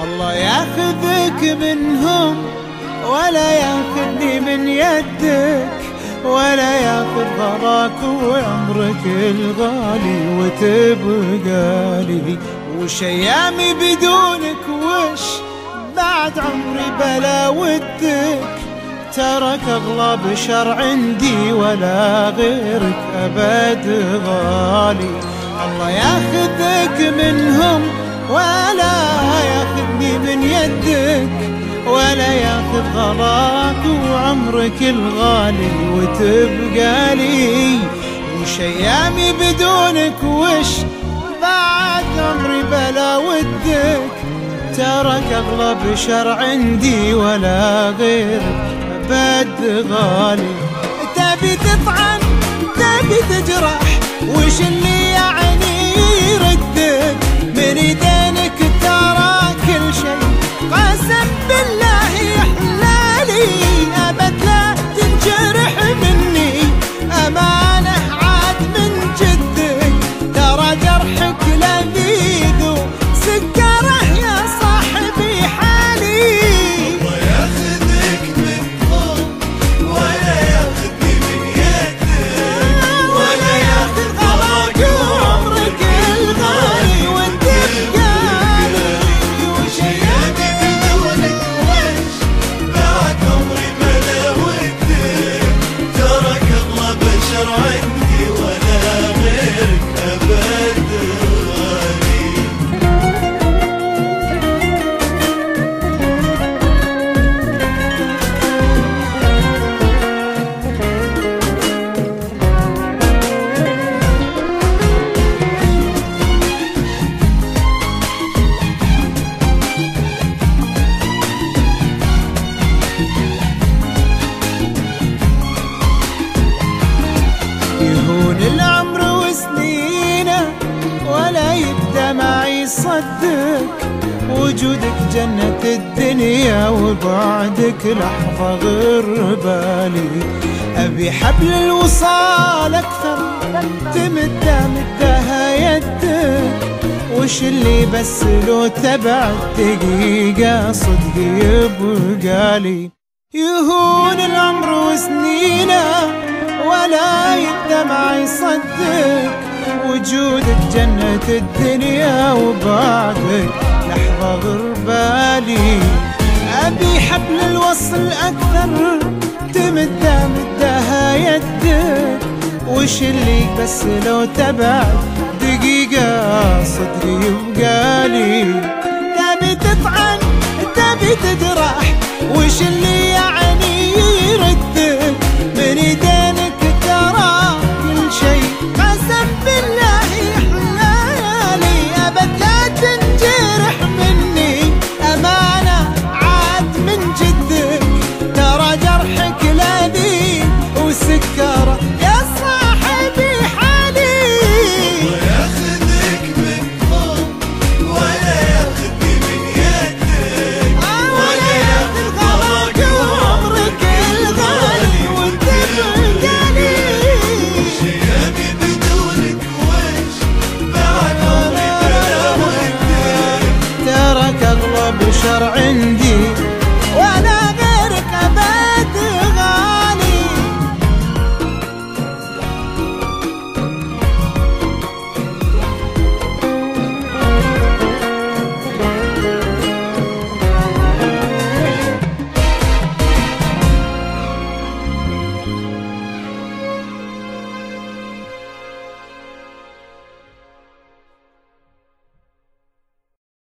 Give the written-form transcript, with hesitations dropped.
الله ياخذك منهم ولا ياخذني من يدك، ولا ياخذ غراك وعمرك الغالي وتبقى لي. وش ايامي بدونك، وش بعد عمري بلا ودك، ترك اغلى بشر عندي ولا غيرك ابد غالي. الله ياخذك منهم ولا ياخذني من يدك، ولا ياخذ غلاك وعمرك الغالي وتبقى لي. وش ايامي بدونك، وش بعد عمري بلا ودك، ترك اغلى بشر عندي ولا غيرك ابد غالي. تبي تطعن تبي تجرح، وش اللي يعني ردك، من ايدينك ترى كل شيء قسم بالله يحلالي. ابد لا تنجرح مني امانه عاد من جدك، ترى جرحك لذيذ وسكره يا صاحبي حالي. الله ياخذك منهم ولا ياخذني من يدك، ولا ياخذ غلاك وعمرك الغالي وتبقى لي. وش ايامي بدونك، وش بعد عمري بلا ودك، ترك اغلى بشر عندي ولا غيرك ابد غالي. يهون العمر وسنينه ولا يبدا معي يصدق، وجودك جنة الدنيا وبعدك لحظة غربالي. أبي حبل الوصال أكثر مدها يدك، وش اللي بس لو تبعد دقيقة صدق يبقى لي. يهون العمر وسنينه ولا يبدا يصدق، وجودك جنة الدنيا وبعدك لحظة غربالي. أبي حبل الوصل أكثر مدها يدك، وش اللي بس لو تبعد دقيقة صدق يبقى لي. تبي تطعن تبي تجرح، وش اللي يعني ردك، من ايدينك ترى كل شيء قسم بالله يحلالي. ابد لا تنجرح مني امانه عاد من جدك، ترى جرحك لذيذ وسكره يا صاحبي حالي. الله ياخذك منهم ولا ياخذني من يدك، ولا ياخذ غلاك وعمرك الغالي وتبقى لي. وش ايامي بدونك، وش بعد عمري بلا ودك، ترك اغلى بشر عندي